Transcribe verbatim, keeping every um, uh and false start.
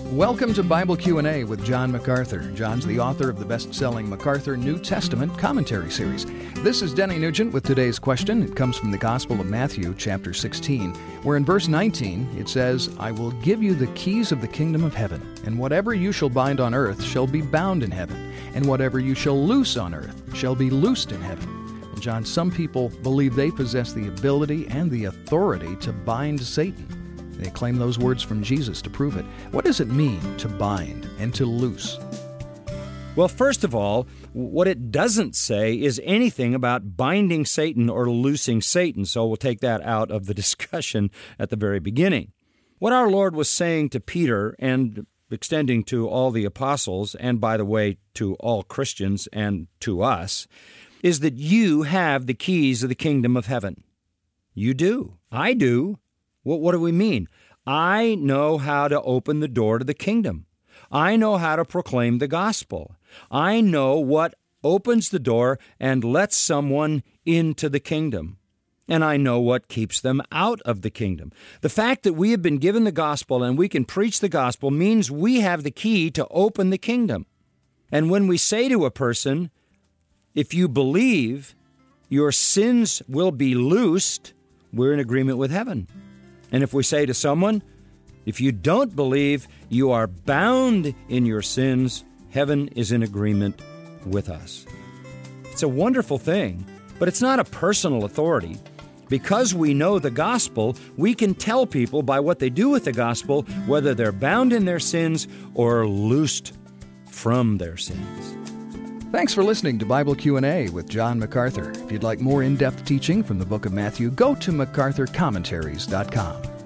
Welcome to Bible Q and A with John MacArthur. John's the author of the best-selling MacArthur New Testament Commentary Series. This is Denny Nugent with today's question. It comes from the Gospel of Matthew, chapter sixteen, where in verse nineteen it says, "I will give you the keys of the kingdom of heaven, and whatever you shall bind on earth shall be bound in heaven, and whatever you shall loose on earth shall be loosed in heaven." Well, John, some people believe they possess the ability and the authority to bind Satan. They claim those words from Jesus to prove it. What does it mean to bind and to loose? Well, first of all, what it doesn't say is anything about binding Satan or loosing Satan, so we'll take that out of the discussion at the very beginning. What our Lord was saying to Peter and extending to all the apostles, and by the way, to all Christians and to us, is that you have the keys of the kingdom of heaven. You do. I do. What, what do we mean? I know how to open the door to the kingdom. I know how to proclaim the gospel. I know what opens the door and lets someone into the kingdom. And I know what keeps them out of the kingdom. The fact that we have been given the gospel and we can preach the gospel means we have the key to open the kingdom. And when we say to a person, if you believe, your sins will be loosed, we're in agreement with heaven. And if we say to someone, if you don't believe, you are bound in your sins, heaven is in agreement with us. It's a wonderful thing, but it's not a personal authority. Because we know the gospel, we can tell people by what they do with the gospel whether they're bound in their sins or loosed from their sins. Thanks for listening to Bible Q and A with John MacArthur. If you'd like more in-depth teaching from the book of Matthew, go to macarthur commentaries dot com.